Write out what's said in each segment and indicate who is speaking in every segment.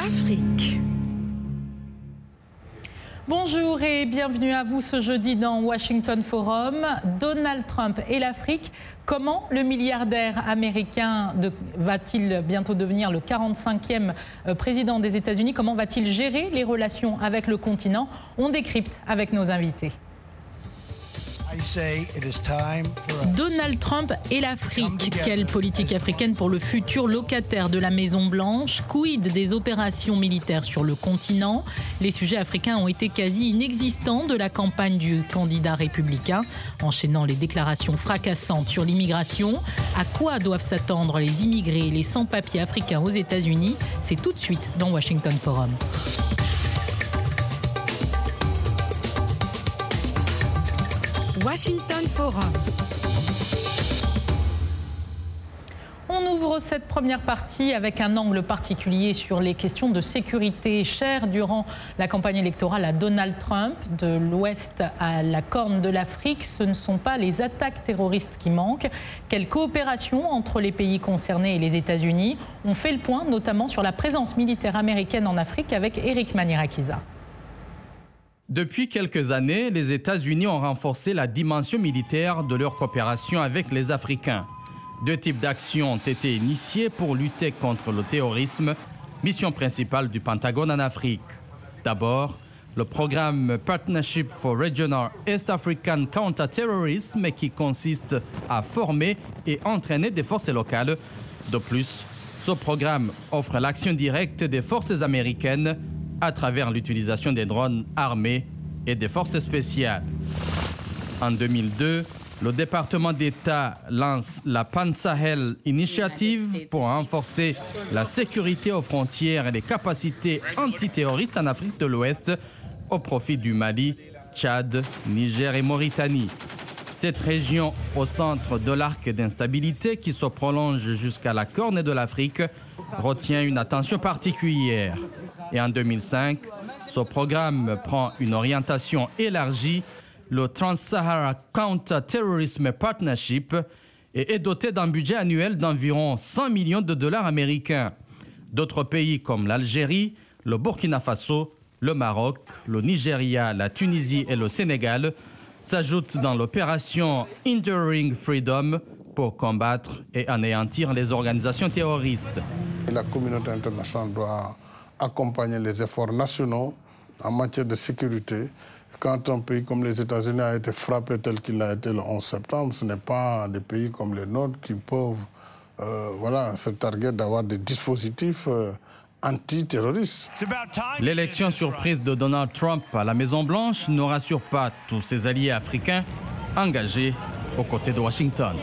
Speaker 1: Afrique.
Speaker 2: Bonjour et bienvenue à vous ce jeudi dans Washington Forum. Donald Trump et l'Afrique. Comment le milliardaire américain va-t-il bientôt devenir le 45e président des États-Unis? Comment va-t-il gérer les relations avec le continent? On décrypte avec nos invités. Donald Trump et l'Afrique. Quelle politique africaine pour le futur locataire de la Maison-Blanche? Quid des opérations militaires sur le continent? Les sujets africains ont été quasi inexistants de la campagne du candidat républicain, enchaînant les déclarations fracassantes sur l'immigration. À quoi doivent s'attendre les immigrés et les sans-papiers africains aux États-Unis? C'est tout de suite dans Washington Forum.
Speaker 1: Washington Forum.
Speaker 2: On ouvre cette première partie avec un angle particulier sur les questions de sécurité chères durant la campagne électorale à Donald Trump. De l'Ouest à la Corne de l'Afrique, ce ne sont pas les attaques terroristes qui manquent. Quelle coopération entre les pays concernés et les États-Unis? On fait le point notamment sur la présence militaire américaine en Afrique avec Eric Manirakiza.
Speaker 3: Depuis quelques années, les États-Unis ont renforcé la dimension militaire de leur coopération avec les Africains. Deux types d'actions ont été initiées pour lutter contre le terrorisme, mission principale du Pentagone en Afrique. D'abord, le programme Partnership for Regional East African Counter-Terrorism qui consiste à former et entraîner des forces locales. De plus, ce programme offre l'action directe des forces américaines à travers l'utilisation des drones armés et des forces spéciales. En 2002, le département d'État lance la Pan-Sahel Initiative pour renforcer la sécurité aux frontières et les capacités antiterroristes en Afrique de l'Ouest au profit du Mali, Tchad, Niger et Mauritanie. Cette région au centre de l'arc d'instabilité qui se prolonge jusqu'à la Corne de l'Afrique retient une attention particulière. Et en 2005, ce programme prend une orientation élargie, le Trans-Sahara Counter-Terrorism Partnership, et est doté d'un budget annuel d'environ 100 millions de dollars américains. D'autres pays comme l'Algérie, le Burkina Faso, le Maroc, le Nigeria, la Tunisie et le Sénégal s'ajoutent dans l'opération Enduring Freedom pour combattre et anéantir les organisations terroristes.
Speaker 4: La communauté internationale doit accompagner les efforts nationaux en matière de sécurité. Quand un pays comme les États-Unis a été frappé tel qu'il l'a été le 11 septembre, ce n'est pas des pays comme les nôtres qui peuvent se targuer d'avoir des dispositifs antiterroristes.
Speaker 3: L'élection surprise de Donald Trump à la Maison-Blanche ne rassure pas tous ses alliés africains engagés aux côtés de Washington.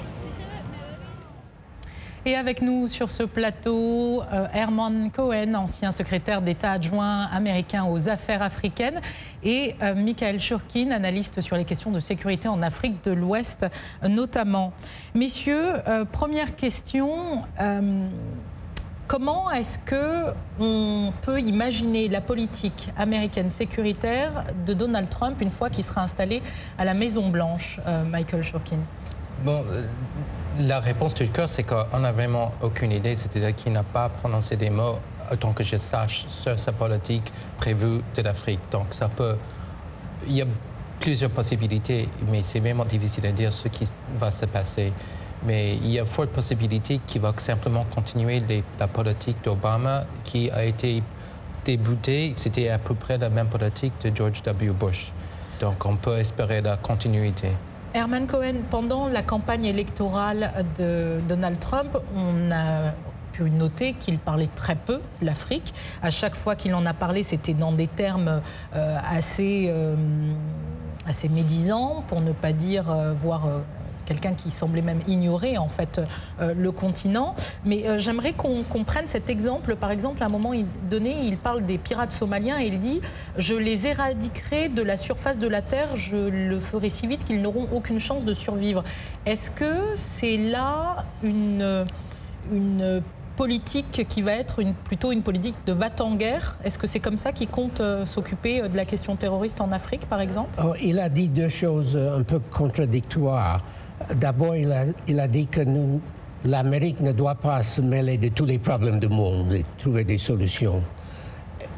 Speaker 2: Et avec nous sur ce plateau, Herman Cohen, ancien secrétaire d'État adjoint américain aux affaires africaines, et Michael Churkin, analyste sur les questions de sécurité en Afrique de l'Ouest notamment. Messieurs, première question, comment est-ce qu'on peut imaginer la politique américaine sécuritaire de Donald Trump une fois qu'il sera installé à la Maison-Blanche, Michael Churkin?
Speaker 5: Bon, la réponse du cœur, c'est qu'on n'a vraiment aucune idée, c'est-à-dire qu'il n'a pas prononcé des mots, autant que je sache, sur sa politique prévue de l'Afrique. Donc ça peut... Il y a plusieurs possibilités, mais c'est vraiment difficile à dire ce qui va se passer. Mais il y a forte possibilité qu'il va simplement continuer la politique d'Obama qui a été débutée. C'était à peu près la même politique de George W. Bush. Donc on peut espérer la continuité.
Speaker 2: Herman Cohen, pendant la campagne électorale de Donald Trump, on a pu noter qu'il parlait très peu de l'Afrique. À chaque fois qu'il en a parlé, c'était dans des termes assez médisants, pour ne pas dire, voire quelqu'un qui semblait même ignorer en fait le continent. Mais j'aimerais qu'on prenne cet exemple. Par exemple, à un moment donné, il parle des pirates somaliens et il dit « Je les éradiquerai de la surface de la terre, je le ferai si vite qu'ils n'auront aucune chance de survivre ». Est-ce que c'est là une politique qui va être plutôt une politique de va-t-en-guerre? Est-ce que c'est comme ça qu'il compte s'occuper de la question terroriste en Afrique, par exemple?
Speaker 6: Il a dit deux choses un peu contradictoires. D'abord, il a dit que l'Amérique ne doit pas se mêler de tous les problèmes du monde et trouver des solutions.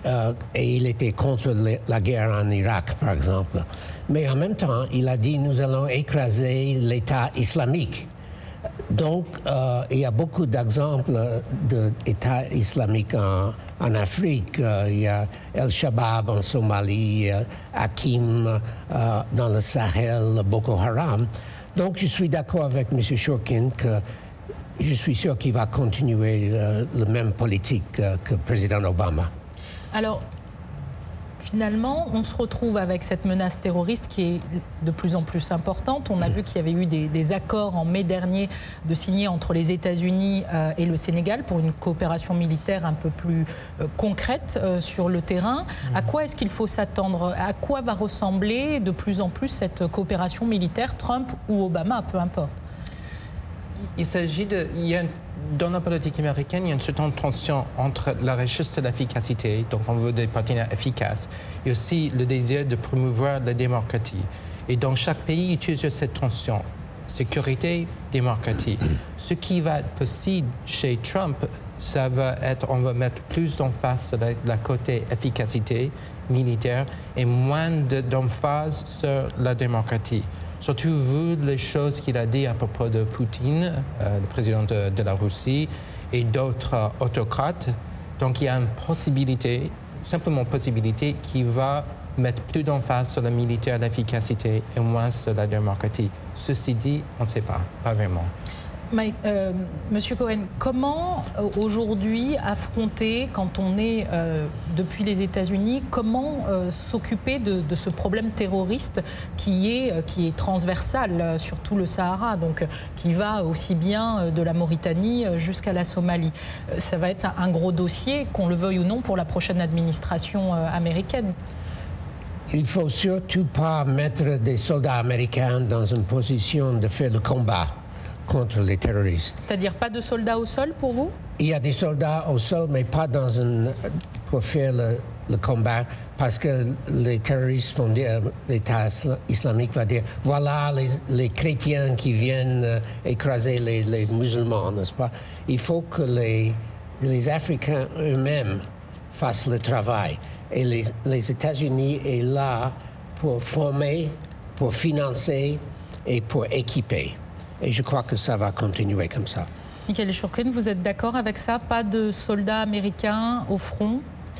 Speaker 6: et il était contre la guerre en Irak, par exemple. Mais en même temps, il a dit nous allons écraser l'État islamique. Donc, il y a beaucoup d'exemples d'États islamiques en Afrique. Il y a El-Shabaab en Somalie, Hakim dans le Sahel, Boko Haram. Donc, je suis d'accord avec M. Shurkin que je suis sûr qu'il va continuer la même politique que le président Obama.
Speaker 2: Alors, finalement, on se retrouve avec cette menace terroriste qui est de plus en plus importante. On a vu qu'il y avait eu des accords en mai dernier de signer entre les États-Unis et le Sénégal pour une coopération militaire un peu plus concrète sur le terrain. À quoi est-ce qu'il faut s'attendre? À quoi va ressembler de plus en plus cette coopération militaire, Trump ou Obama, peu importe?
Speaker 5: Il s'agit de... Dans la politique américaine, il y a une certaine tension entre la recherche de l'efficacité, donc on veut des partenaires efficaces, et aussi le désir de promouvoir la démocratie. Et dans chaque pays, utilise cette tension, sécurité, démocratie. Ce qui va être possible chez Trump, ça va être, on va mettre plus d'emphase sur la côté efficacité militaire et moins d'emphase sur la démocratie. Surtout vu les choses qu'il a dit à propos de Poutine, le président de la Russie, et d'autres autocrates. Donc il y a une possibilité, simplement possibilité, qui va mettre plus d'emphase sur le militaire, l'efficacité et moins sur la démocratie. Ceci dit, on ne sait pas vraiment.
Speaker 2: Monsieur Cohen, comment aujourd'hui affronter, quand on est depuis les États-Unis, comment s'occuper de ce problème terroriste qui est transversal sur tout le Sahara, donc qui va aussi bien de la Mauritanie jusqu'à la Somalie? Ça va être un gros dossier, qu'on le veuille ou non, pour la prochaine administration américaine.
Speaker 6: Il ne faut surtout pas mettre des soldats américains dans une position de faire le combat contre les terroristes. C'est-à-dire
Speaker 2: pas de soldats au sol pour vous?
Speaker 6: Il y a des soldats au sol, mais pas pour faire le combat, parce que les terroristes vont dire, l'État islamique va dire, voilà les chrétiens qui viennent écraser les musulmans, n'est-ce pas? Il faut que les Africains eux-mêmes fassent le travail. Et les États-Unis sont là pour former, pour financer et pour équiper. Et je crois que ça va continuer comme ça.
Speaker 2: Michael Shurkin, vous êtes d'accord avec ça? Pas de soldats américains au front?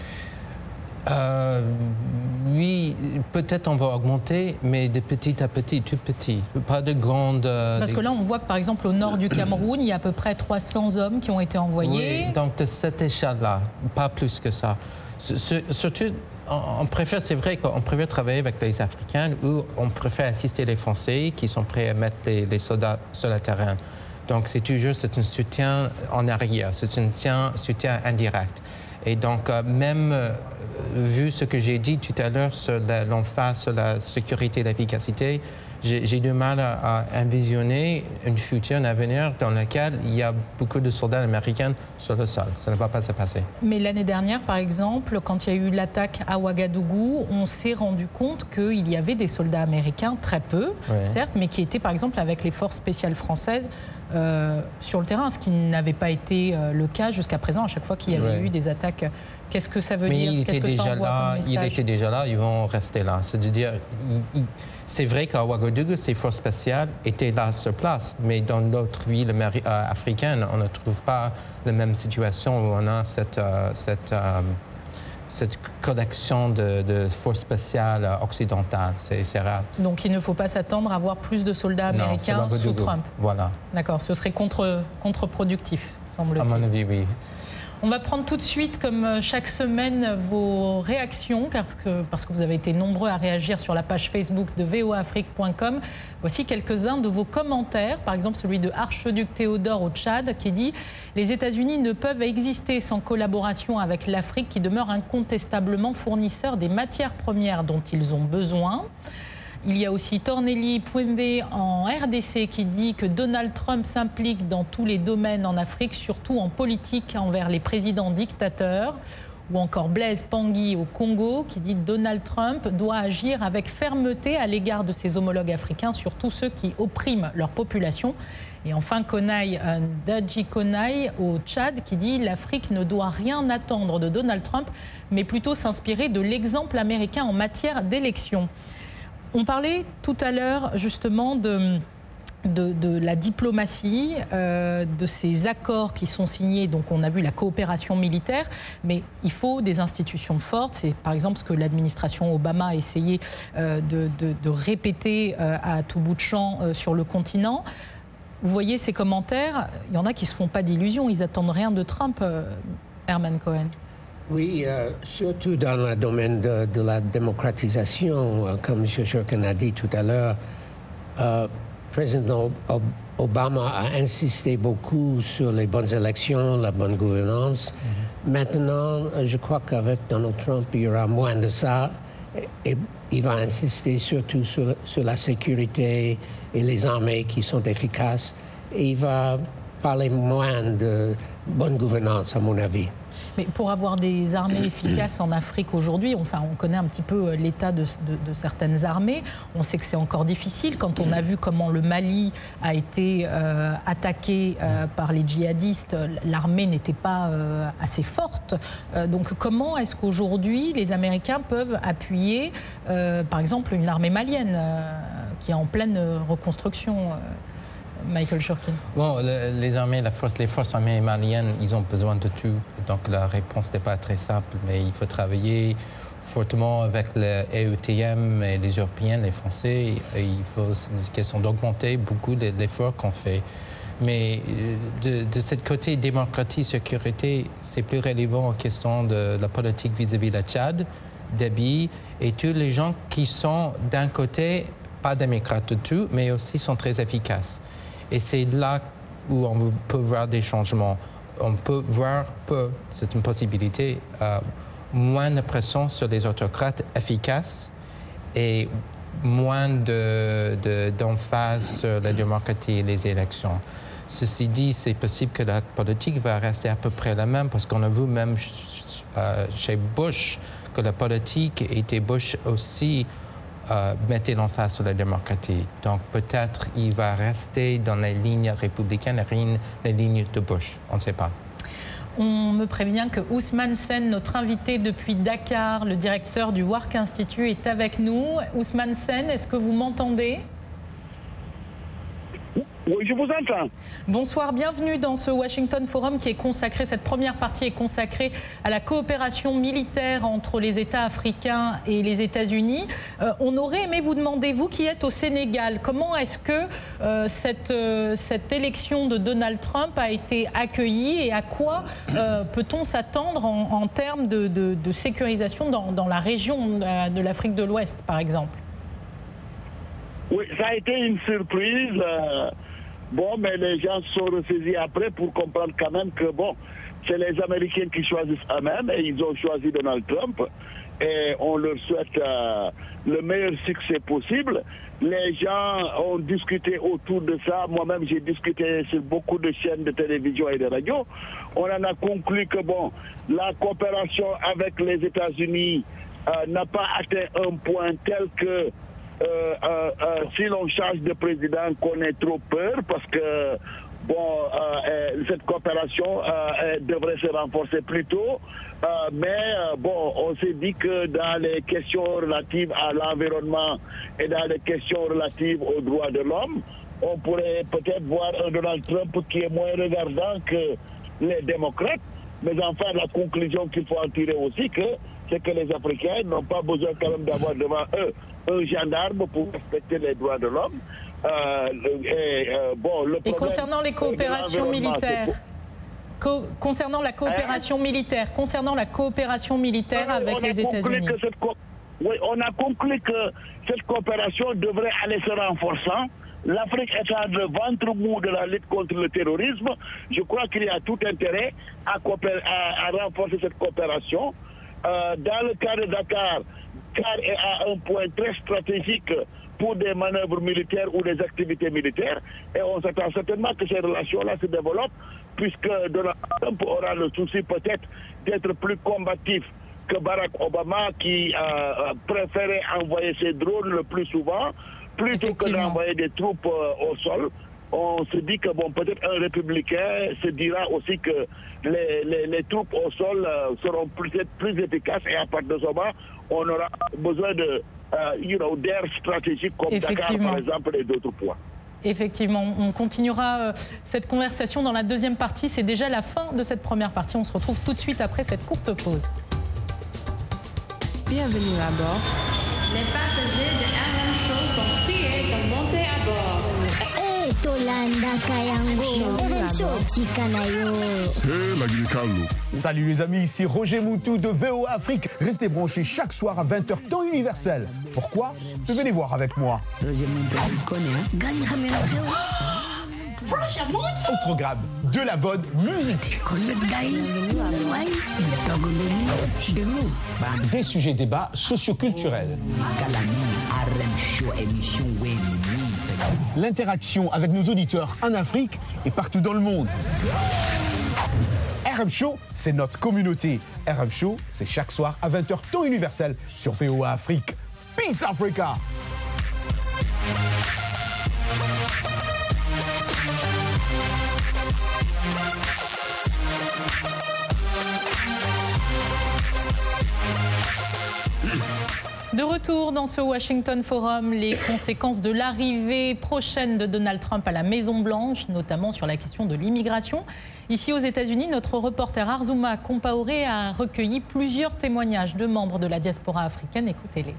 Speaker 5: Oui, peut-être on va augmenter, mais de petit à petit, tout petit. Pas de grandes...
Speaker 2: Parce que là, on voit que par exemple au nord du Cameroun, il y a à peu près 300 hommes qui ont été envoyés.
Speaker 5: Oui, donc de cette échelle-là, pas plus que ça. Surtout, on préfère, c'est vrai qu'on préfère travailler avec les Africains ou on préfère assister les Français qui sont prêts à mettre les soldats sur le terrain. Donc c'est un soutien en arrière, c'est un soutien indirect. Et donc même vu ce que j'ai dit tout à l'heure sur l'emphase sur la sécurité et l'efficacité, j'ai du mal à envisionner un futur, un avenir dans lequel il y a beaucoup de soldats américains sur le sol. Ça ne va pas se passer.
Speaker 2: Mais l'année dernière, par exemple, quand il y a eu l'attaque à Ouagadougou, on s'est rendu compte qu'il y avait des soldats américains, très peu, certes, mais qui étaient par exemple avec les forces spéciales françaises sur le terrain, ce qui n'avait pas été le cas jusqu'à présent, à chaque fois qu'il y avait eu des attaques. Qu'est-ce que ça veut dire? Qu'est-ce que ça envoie comme message?
Speaker 5: Il était déjà là, ils vont rester là. C'est-à-dire, c'est vrai qu'à Ouagadougou, ces forces spéciales étaient là sur place, mais dans d'autres villes africaines, on ne trouve pas la même situation où on a cette collection de forces spéciales occidentales. C'est rare.
Speaker 2: Donc il ne faut pas s'attendre à avoir plus de soldats américains sous Trump.
Speaker 5: Voilà.
Speaker 2: D'accord, ce serait contre-productif, semble-t-il.
Speaker 5: À mon avis, oui.
Speaker 2: On va prendre tout de suite, comme chaque semaine, vos réactions, parce que vous avez été nombreux à réagir sur la page Facebook de voaafrique.com. Voici quelques-uns de vos commentaires, par exemple celui de Archiduc Théodore au Tchad, qui dit « Les États-Unis ne peuvent exister sans collaboration avec l'Afrique, qui demeure incontestablement fournisseur des matières premières dont ils ont besoin ». Il y a aussi Tornelli Pouembe en RDC qui dit que Donald Trump s'implique dans tous les domaines en Afrique, surtout en politique envers les présidents dictateurs. Ou encore Blaise Pangui au Congo qui dit que Donald Trump doit agir avec fermeté à l'égard de ses homologues africains, surtout ceux qui oppriment leur population. Et enfin, Dadji Konai au Tchad qui dit « L'Afrique ne doit rien attendre de Donald Trump, mais plutôt s'inspirer de l'exemple américain en matière d'élection ». On parlait tout à l'heure justement de la diplomatie, de ces accords qui sont signés. Donc on a vu la coopération militaire, mais il faut des institutions fortes. C'est par exemple ce que l'administration Obama a essayé de répéter à tout bout de champ sur le continent. Vous voyez ces commentaires, il y en a qui ne se font pas d'illusions, ils n'attendent rien de Trump, Herman Cohen.
Speaker 6: Oui, surtout dans le domaine de la démocratisation, comme M. Shurkin a dit tout à l'heure. Président Obama a insisté beaucoup sur les bonnes élections, la bonne gouvernance. Maintenant, je crois qu'avec Donald Trump, il y aura moins de ça. Et il va insister surtout sur la sécurité et les armées qui sont efficaces. Et il va parler moins de bonne gouvernance, à mon avis.
Speaker 2: Mais pour avoir des armées efficaces en Afrique aujourd'hui, enfin, on connaît un petit peu l'état de certaines armées. On sait que c'est encore difficile. Quand on a vu comment le Mali a été attaqué par les djihadistes, l'armée n'était pas assez forte. Donc comment est-ce qu'aujourd'hui les Américains peuvent appuyer, par exemple, une armée malienne qui est en pleine reconstruction Michael Shurkin?
Speaker 5: Bon, les forces armées maliennes, ils ont besoin de tout. Donc la réponse n'est pas très simple, mais il faut travailler fortement avec les EUTM et les Européens, les Français. Et c'est une question d'augmenter beaucoup l'effort qu'on fait. Mais de ce côté démocratie, sécurité, c'est plus relevant en question de la politique vis-à-vis de la Tchad, Déby et tous les gens qui sont d'un côté pas démocrates de tout, mais aussi sont très efficaces. Et c'est là où on peut voir des changements. On peut voir, c'est une possibilité, moins de pression sur les autocrates efficaces et moins d'emphase sur la démocratie et les élections. Ceci dit, c'est possible que la politique va rester à peu près la même parce qu'on a vu même chez Bush que la politique était Bush aussi mettait l'emphase sur la démocratie. Donc peut-être il va rester dans les lignes républicaines, les lignes de Bush. On ne sait pas.
Speaker 2: On me prévient que Ousmane Sène, notre invité depuis Dakar, le directeur du Wark Institute, est avec nous. Ousmane Sène, est-ce que vous m'entendez ?
Speaker 1: Oui, je vous entends.
Speaker 2: Bonsoir, bienvenue dans ce Washington Forum qui est consacré, cette première partie est consacrée à la coopération militaire entre les États africains et les États-Unis. On aurait aimé vous demander, vous qui êtes au Sénégal, comment est-ce que cette élection de Donald Trump a été accueillie et à quoi peut-on s'attendre en termes de sécurisation dans la région de l'Afrique de l'Ouest, par exemple ?
Speaker 1: Oui, ça a été une surprise. Bon, mais les gens se sont ressaisis après pour comprendre quand même que, bon, c'est les Américains qui choisissent eux-mêmes et ils ont choisi Donald Trump et on leur souhaite le meilleur succès possible. Les gens ont discuté autour de ça. Moi-même, j'ai discuté sur beaucoup de chaînes de télévision et de radio. On en a conclu que, bon, la coopération avec les États-Unis n'a pas atteint un point tel que si l'on change de président, qu'on ait trop peur parce que cette coopération devrait se renforcer plus tôt. Mais on s'est dit que dans les questions relatives à l'environnement et dans les questions relatives aux droits de l'homme, on pourrait peut-être voir un Donald Trump qui est moins regardant que les démocrates. Mais enfin, la conclusion qu'il faut en tirer aussi, c'est que les Africains n'ont pas besoin quand même d'avoir devant eux un gendarme pour respecter les droits de l'homme.
Speaker 2: Et concernant les coopérations militaires, concernant la coopération militaire avec les États-Unis.
Speaker 1: Oui, on a conclu que cette coopération devrait aller se renforçant. L'Afrique étant le ventre mou de la lutte contre le terrorisme, je crois qu'il y a tout intérêt à renforcer cette coopération. Dans le cas de Dakar est à un point très stratégique pour des manœuvres militaires ou des activités militaires. Et on s'attend certainement que ces relations-là se développent, puisque Donald Trump aura le souci peut-être d'être plus combatif que Barack Obama, qui préférait envoyer ses drones le plus souvent, plutôt que d'envoyer des troupes au sol. on se dit que bon, peut-être un républicain se dira aussi que les troupes au sol seront peut-être plus efficaces et à partir de ce moment, on aura besoin de d'air stratégique comme Dakar par exemple et d'autres points.
Speaker 2: Effectivement, on continuera cette conversation dans la deuxième partie. C'est déjà la fin de cette première partie. On se retrouve tout de suite après cette courte pause.
Speaker 7: Bienvenue à bord.
Speaker 8: Les passagers de RM Show sont priés de monter à bord.
Speaker 9: Salut les amis, ici Roger Moutou de VOA Afrique. Restez branchés chaque soir à 20h temps universel. Pourquoi? Venez voir avec moi.
Speaker 10: Roger Moutou, tu connais,
Speaker 9: Au programme de la bonne musique. Des sujets débats socioculturels. L'interaction avec nos auditeurs en Afrique et partout dans le monde. RM Show, c'est notre communauté. RM Show, c'est chaque soir à 20h temps universel sur VOA Afrique. Peace Africa!
Speaker 2: De retour dans ce Washington Forum, les conséquences de l'arrivée prochaine de Donald Trump à la Maison-Blanche, notamment sur la question de l'immigration. Ici aux États-Unis, notre reporter Arzouma Compaoré a recueilli plusieurs témoignages de membres de la diaspora africaine. Écoutez-les.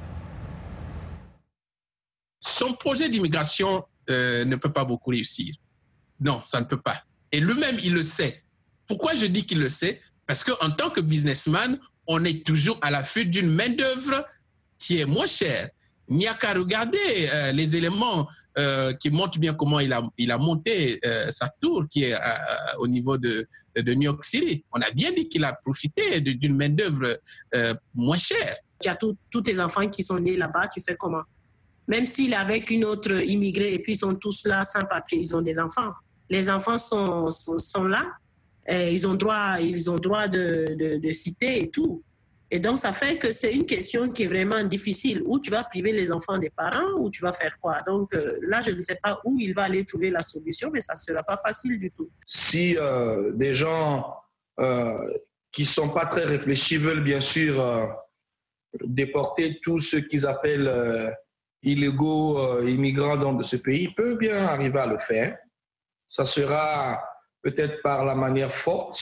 Speaker 11: Son projet d'immigration ne peut pas beaucoup réussir. Non, ça ne peut pas. Et lui-même, il le sait. Pourquoi je dis qu'il le sait? Parce qu'en tant que businessman, on est toujours à l'affût d'une main-d'œuvre qui est moins chère. Il n'y a qu'à regarder les éléments qui montrent bien comment il a monté sa tour qui est au niveau de New York City. On a bien dit qu'il a profité d'une main-d'œuvre moins chère.
Speaker 12: Tu as tous tes enfants qui sont nés là-bas, tu fais comment? Même s'il est avec une autre immigrée et puis ils sont tous là sans papier, ils ont des enfants. Les enfants sont là, et ils ont droit de citer et tout. Et donc, ça fait que c'est une question qui est vraiment difficile. Où tu vas priver les enfants des parents ou tu vas faire quoi? Donc là, je ne sais pas où il va aller trouver la solution, mais ça ne sera pas facile du tout.
Speaker 13: Si des gens qui ne sont pas très réfléchis veulent bien sûr déporter tous ceux qu'ils appellent illégaux immigrants dans ce pays, ils peuvent bien arriver à le faire. Ça sera peut-être par la manière forte,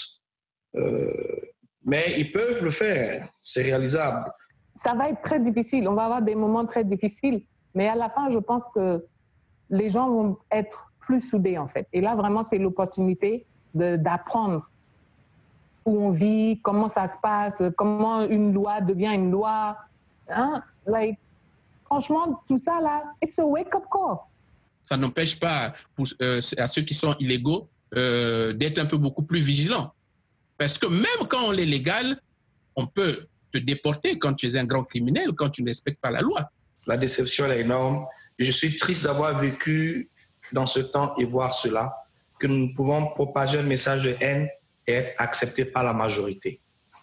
Speaker 13: mais ils peuvent le faire, c'est réalisable.
Speaker 14: Ça va être très difficile, on va avoir des moments très difficiles, mais à la fin, je pense que les gens vont être plus soudés en fait. Et là, vraiment, c'est l'opportunité d'apprendre où on vit, comment ça se passe, comment une loi devient une loi. Franchement, tout ça là, it's a wake-up call.
Speaker 11: Ça n'empêche pas à ceux qui sont illégaux d'être un peu beaucoup plus vigilants. Parce que même quand on est légal, on peut te déporter quand tu es un grand criminel, quand tu ne respectes pas la loi.
Speaker 13: La déception est énorme. Je suis triste d'avoir vécu dans ce temps et voir cela, que nous pouvons propager un message de haine et être acceptés par la majorité.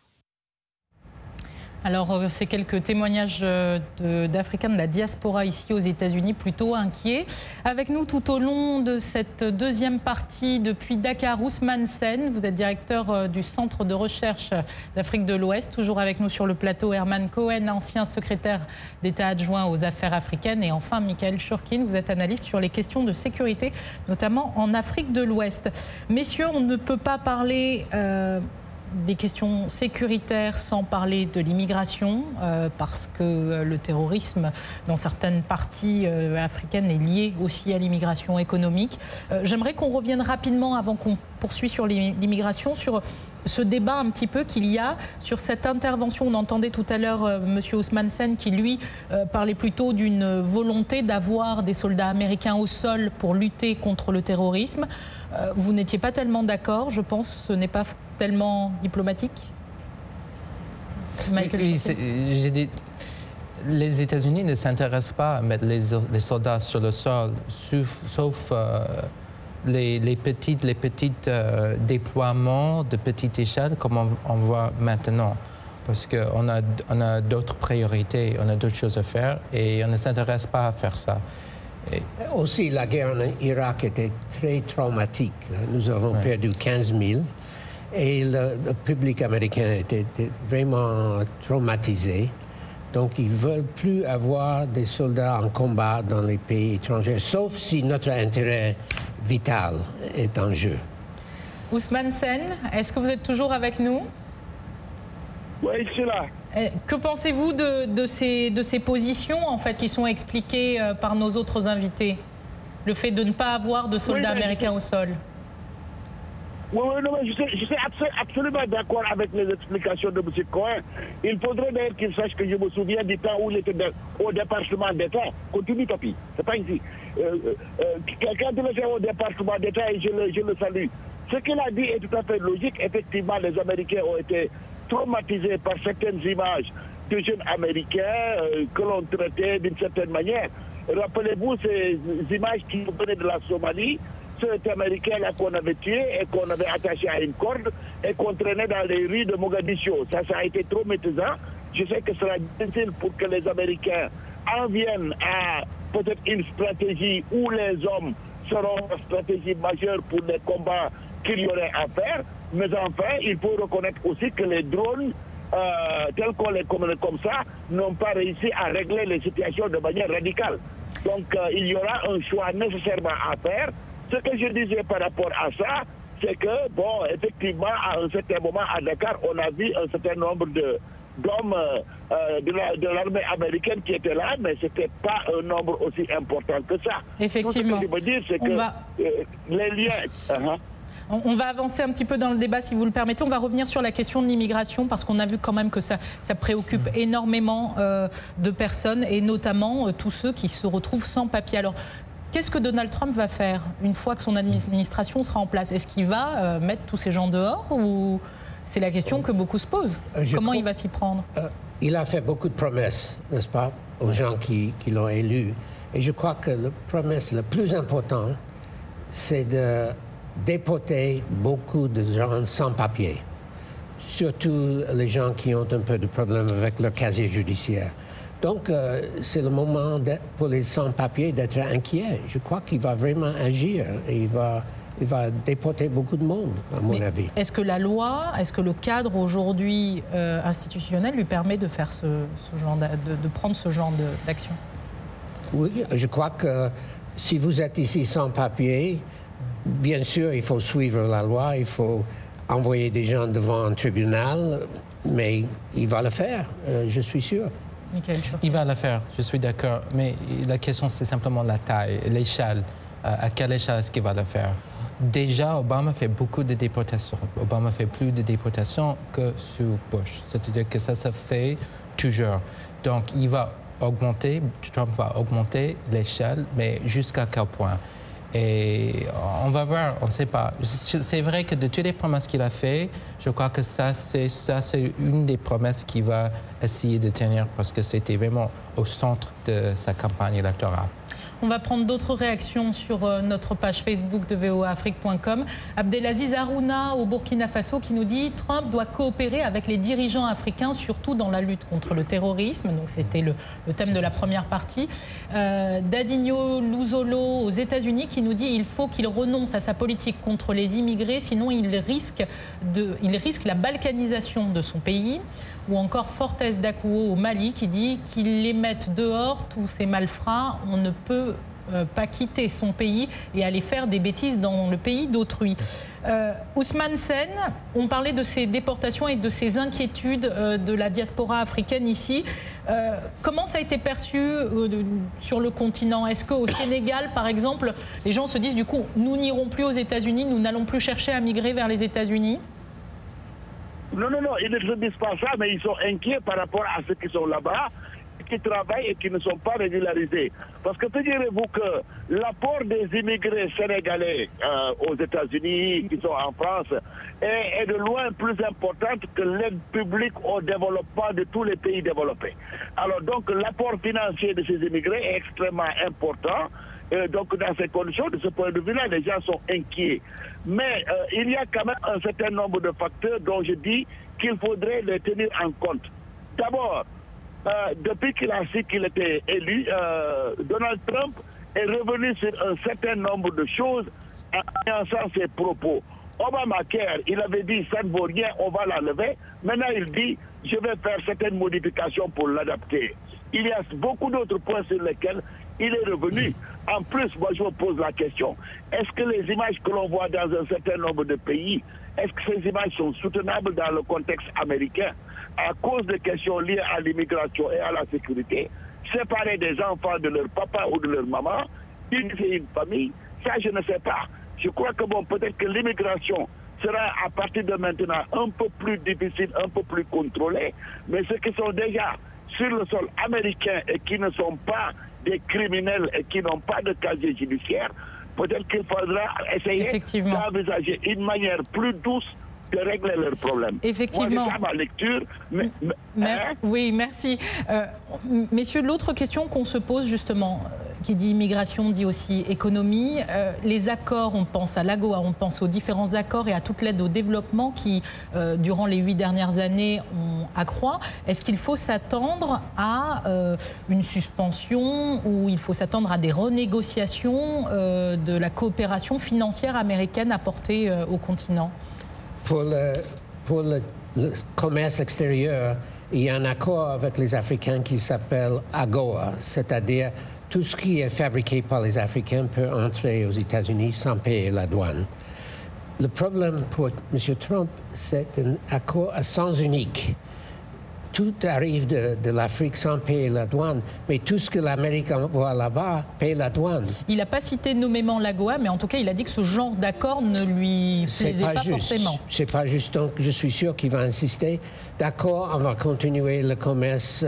Speaker 2: Alors, ces quelques témoignages d'Africains de la diaspora ici aux États-Unis, plutôt inquiets. Avec nous tout au long de cette deuxième partie depuis Dakar, Ousmane Sène. Vous êtes directeur du Centre de recherche d'Afrique de l'Ouest. Toujours avec nous sur le plateau, Herman Cohen, ancien secrétaire d'État adjoint aux affaires africaines. Et enfin, Michael Churkin, vous êtes analyste sur les questions de sécurité, notamment en Afrique de l'Ouest. Messieurs, on ne peut pas parler des questions sécuritaires sans parler de l'immigration, parce que le terrorisme dans certaines parties africaines est lié aussi à l'immigration économique. J'aimerais qu'on revienne rapidement, avant qu'on poursuive sur l'immigration, sur ce débat un petit peu qu'il y a sur cette intervention. On entendait tout à l'heure M. Ousmane Sène qui, lui, parlait plutôt d'une volonté d'avoir des soldats américains au sol pour lutter contre le terrorisme. Vous n'étiez pas tellement d'accord, je pense, ce n'est pas tellement diplomatique.
Speaker 5: Oui, j'ai dit, les États-Unis ne s'intéressent pas à mettre les soldats sur le sol, sauf les petits déploiements de petite échelle, comme on voit maintenant. Parce qu'on a d'autres priorités, on a d'autres choses à faire et on ne s'intéresse pas à faire ça.
Speaker 6: Aussi, la guerre en Irak était très traumatique. Nous avons perdu 15 000 et le public américain était vraiment traumatisé. Donc, ils ne veulent plus avoir des soldats en combat dans les pays étrangers, sauf si notre intérêt vital est en jeu.
Speaker 2: Ousmane Sène, est-ce que vous êtes toujours avec nous?
Speaker 1: Oui, je suis là.
Speaker 2: Que pensez-vous de ces positions en fait, qui sont expliquées par nos autres invités? Le fait de ne pas avoir de soldats américains au sol.
Speaker 1: Oui, non, je suis absolument d'accord avec les explications de M. Cohen. Il faudrait d'ailleurs qu'il sache que je me souviens du temps où il était au département d'État. Continue, Tapi, c'est pas ici. Quand il était au département d'État, et je le salue. Ce qu'il a dit est tout à fait logique. Effectivement, les Américains ont été traumatisés par certaines images de jeunes Américains que l'on traitait d'une certaine manière. Rappelez-vous ces images qui venaient de la Somalie, cet Américain-là qu'on avait tué et qu'on avait attaché à une corde et qu'on traînait dans les rues de Mogadiscio. Ça a été traumatisant. Je sais que ce sera difficile pour que les Américains en viennent à peut-être une stratégie où les hommes seront une stratégie majeure pour les combats qu'il y aurait à faire. Mais enfin, il faut reconnaître aussi que les drones, tels qu'on les connaît comme ça, n'ont pas réussi à régler les situations de manière radicale. Donc, il y aura un choix nécessairement à faire. Ce que je disais par rapport à ça, c'est que, bon, effectivement, à un certain moment, à Dakar, on a vu un certain nombre d'hommes de l'armée américaine qui étaient là, mais ce n'était pas un nombre aussi important que ça.
Speaker 2: Effectivement.
Speaker 1: Tout ce que je veux dire, c'est que les liens...
Speaker 2: On va avancer un petit peu dans le débat, si vous le permettez. On va revenir sur la question de l'immigration, parce qu'on a vu quand même que ça préoccupe énormément de personnes, et notamment tous ceux qui se retrouvent sans papier. Alors, qu'est-ce que Donald Trump va faire une fois que son administration sera en place? Est-ce qu'il va mettre tous ces gens dehors, ou c'est la question que beaucoup se posent? Comment il va s'y prendre?
Speaker 6: Il a fait beaucoup de promesses, n'est-ce pas, aux gens qui l'ont élu. Et je crois que la promesse la plus importante, c'est de déporter beaucoup de gens sans papier, surtout les gens qui ont un peu de problème avec leur casier judiciaire. Donc, c'est le moment pour les sans-papiers d'être inquiets. Je crois qu'il va vraiment agir et il va déporter beaucoup de monde, à mon avis.
Speaker 2: Est-ce que la loi, est-ce que le cadre aujourd'hui institutionnel lui permet de faire ce genre de prendre ce genre d'action?
Speaker 6: Oui, je crois que si vous êtes ici sans papier, bien sûr, il faut suivre la loi, il faut envoyer des gens devant un tribunal, mais il va le faire, je suis sûr.
Speaker 5: Il va le faire, je suis d'accord. Mais la question, c'est simplement la taille, l'échelle. À quelle échelle est-ce qu'il va le faire? Déjà, Obama fait beaucoup de déportations. Obama fait plus de déportations que sous Bush. C'est-à-dire que ça se fait toujours. Donc, Trump va augmenter l'échelle, mais jusqu'à quel point? Et on va voir, on ne sait pas. C'est vrai que de toutes les promesses qu'il a fait, je crois que ça c'est une des promesses qu'il va essayer de tenir parce que c'était vraiment au centre de sa campagne électorale.
Speaker 2: On va prendre d'autres réactions sur notre page Facebook de voaafrique.com. Abdelaziz Harouna au Burkina Faso qui nous dit « Trump doit coopérer avec les dirigeants africains, surtout dans la lutte contre le terrorisme ». Donc c'était le thème de la première partie. Dadinho Luzolo aux États-Unis qui nous dit « Il faut qu'il renonce à sa politique contre les immigrés, sinon il risque la balkanisation de son pays ». Ou encore Fortes Dakuo au Mali qui dit qu'il les mette dehors, tous ces malfrats, on ne peut pas quitter son pays et aller faire des bêtises dans le pays d'autrui. Ousmane Sène, on parlait de ces déportations et de ces inquiétudes de la diaspora africaine ici. Comment ça a été perçu sur le continent? Est-ce qu'au Sénégal, par exemple, les gens se disent du coup, nous n'irons plus aux États-Unis, nous n'allons plus chercher à migrer vers les États-Unis?
Speaker 1: Non, ils ne se disent pas ça, mais ils sont inquiets par rapport à ceux qui sont là-bas, qui travaillent et qui ne sont pas régularisés. Parce que figurez-vous que l'apport des immigrés sénégalais aux États-Unis, qui sont en France, est de loin plus importante que l'aide publique au développement de tous les pays développés. Alors donc l'apport financier de ces immigrés est extrêmement important. Donc dans ces conditions, de ce point de vue-là, les gens sont inquiets. Mais il y a quand même un certain nombre de facteurs dont je dis qu'il faudrait les tenir en compte. D'abord, depuis qu'il a su qu'il était élu, Donald Trump est revenu sur un certain nombre de choses en nuançant ses propos. Obamacare, il avait dit ça ne vaut rien, on va l'enlever. Maintenant, il dit je vais faire certaines modifications pour l'adapter. Il y a beaucoup d'autres points sur lesquels il est revenu. En plus, moi je me pose la question, est-ce que les images que l'on voit dans un certain nombre de pays, est-ce que ces images sont soutenables dans le contexte américain à cause de questions liées à l'immigration et à la sécurité? Séparer des enfants de leur papa ou de leur maman, unifier une famille, ça je ne sais pas. Je crois que bon, peut-être que l'immigration sera à partir de maintenant un peu plus difficile, un peu plus contrôlée, mais ceux qui sont déjà sur le sol américain et qui ne sont pas des criminels et qui n'ont pas de casier judiciaire, peut-être qu'il faudra essayer d'envisager une manière plus douce de régler leurs problèmes.
Speaker 2: Effectivement.
Speaker 1: Moi, c'est ma lecture.
Speaker 2: Oui, merci. Messieurs, l'autre question qu'on se pose justement, qui dit immigration, dit aussi économie. Les accords, on pense à l'AGOA, on pense aux différents accords et à toute l'aide au développement qui, durant les 8 dernières années, ont accroît. Est-ce qu'il faut s'attendre à une suspension ou il faut s'attendre à des renégociations de la coopération financière américaine apportée au continent ?
Speaker 6: Pour le commerce extérieur, il y a un accord avec les Africains qui s'appelle AGOA, c'est-à-dire tout ce qui est fabriqué par les Africains peut entrer aux États-Unis sans payer la douane. Le problème pour M. Trump, c'est un accord à sens unique. Tout arrive de l'Afrique sans payer la douane, mais tout ce que l'Amérique envoie là-bas paye la douane.
Speaker 2: Il n'a pas cité nommément l'AGOA, mais en tout cas, il a dit que ce genre d'accord ne lui plaisait pas forcément.
Speaker 6: C'est pas juste, donc je suis sûr qu'il va insister. D'accord, on va continuer le commerce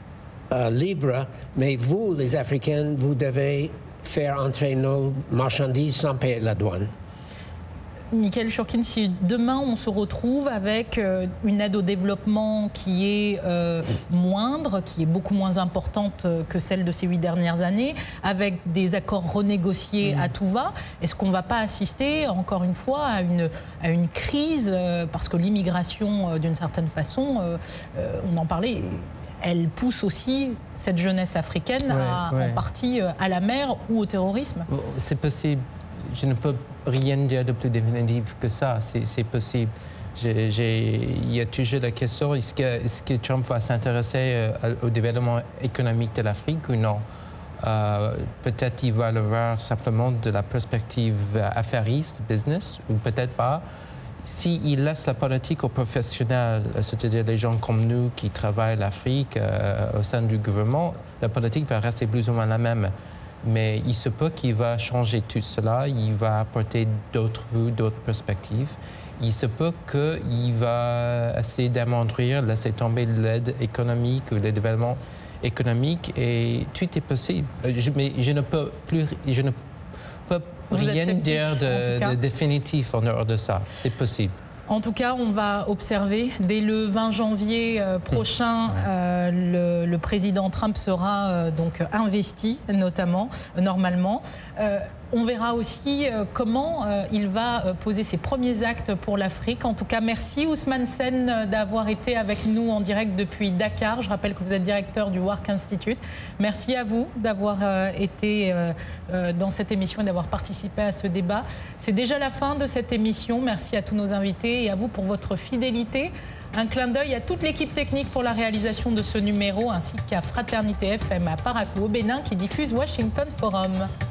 Speaker 6: libre, mais vous, les Africains, vous devez faire entrer nos marchandises sans payer la douane.
Speaker 2: Michael Churkin, si demain on se retrouve avec une aide au développement qui est moindre, qui est beaucoup moins importante que celle de ces 8 dernières années, avec des accords renégociés à tout va, est-ce qu'on ne va pas assister encore une fois à une crise parce que l'immigration, d'une certaine façon, on en parlait, elle pousse aussi cette jeunesse africaine en partie à la mer ou au terrorisme?
Speaker 5: C'est possible. Je ne peux rien dire de plus définitif que ça. C'est possible. Il y a toujours la question, est-ce que Trump va s'intéresser au développement économique de l'Afrique ou non? Peut-être il va le voir simplement de la perspective affairiste, business, ou peut-être pas. S'il laisse la politique aux professionnels, c'est-à-dire les gens comme nous qui travaillent l'Afrique au sein du gouvernement, la politique va rester plus ou moins la même. Mais il se peut qu'il va changer tout cela, il va apporter d'autres vues, d'autres perspectives. Il se peut qu'il va essayer d'amoindrir, laisser tomber l'aide économique ou le développement économique et tout est possible. Mais je ne peux rien dire de définitif en dehors de ça. C'est possible.
Speaker 2: En tout cas, on va observer. Dès le 20 janvier prochain, le président Trump sera donc investi, normalement. On verra aussi comment il va poser ses premiers actes pour l'Afrique. En tout cas, merci Ousmane Sène d'avoir été avec nous en direct depuis Dakar. Je rappelle que vous êtes directeur du Work Institute. Merci à vous d'avoir été dans cette émission et d'avoir participé à ce débat. C'est déjà la fin de cette émission. Merci à tous nos invités et à vous pour votre fidélité. Un clin d'œil à toute l'équipe technique pour la réalisation de ce numéro, ainsi qu'à Fraternité FM à Parakou au Bénin qui diffuse Washington Forum.